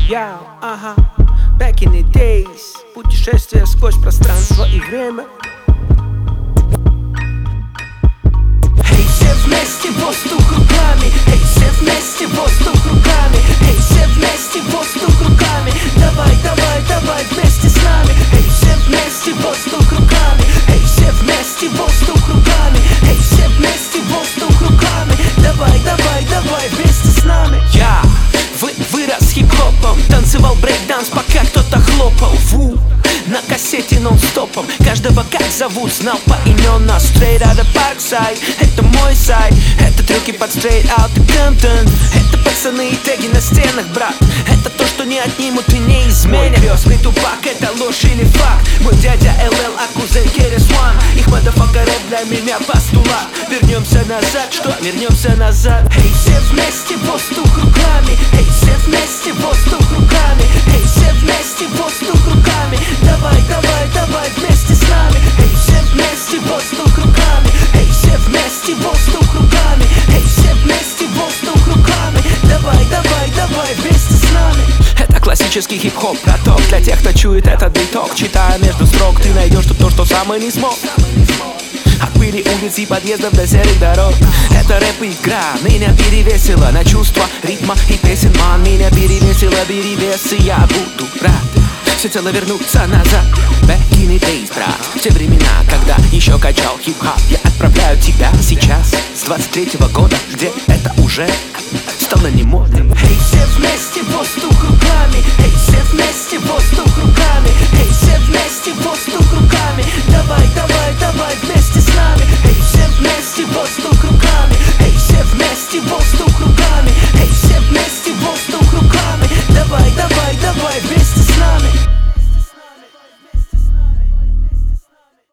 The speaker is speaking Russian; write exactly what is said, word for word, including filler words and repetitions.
Я, ага, back in the days. Путешествие сквозь пространство и время. Эй, все вместе, воздух руками. Эй, все вместе, воздух руками. Эй, все вместе, воздух руками. Давай, давай, давай вместе с нами. Эй, все вместе, воздух руками. Эй, все вместе, воздух руками. Эй, все вместе, воздух руками. Давай, давай, давай вместе с нами. Я вы, вырос хип-хопом, танцевал брейк-данс, пока кто-то хлопал. Ву, на кассете нон-стопом. Каждого как зовут, знал по имена. Straight out of Parkside, это мой сайт. Это трюки под straight out и контент. Это пацаны и теги на стенах, брат. Это то, что не отнимут и не изменят. Мой крестный Тупак, это ложь или факт. Мой дядя эл эл, а кузен Керес Уан. Их мадафака рэп для меня постулат. Вернемся назад, что? Вернемся назад. Эй, все вместе, воздух руками. Эй, все вместе, воздух руками. Эй, все вместе, воздух руками. Давай, давай, давай вместе с нами. Эй, все вместе, воздух руками. Эй, все вместе, воздух руками. Эй, все вместе, воздух руками. Давай, давай, давай вместе с нами. Это классический хип-хоп, проток для тех, кто чует этот биток. Читая между строк, ты найдешь тут то, что сам и не смог. От пыли улиц и подъездов до серых дорог. Это рэп-игра, меня перевесила на чувства ритма и песен. Ман, меня перевесила, бери вес, и я буду рад всецело вернуться назад. Back in the days, брат, в те времена, когда еще качал хип-хап. Я отправляю тебя сейчас с двадцать третьего года, где это уже стало не модным. Эй, все вместе, воздух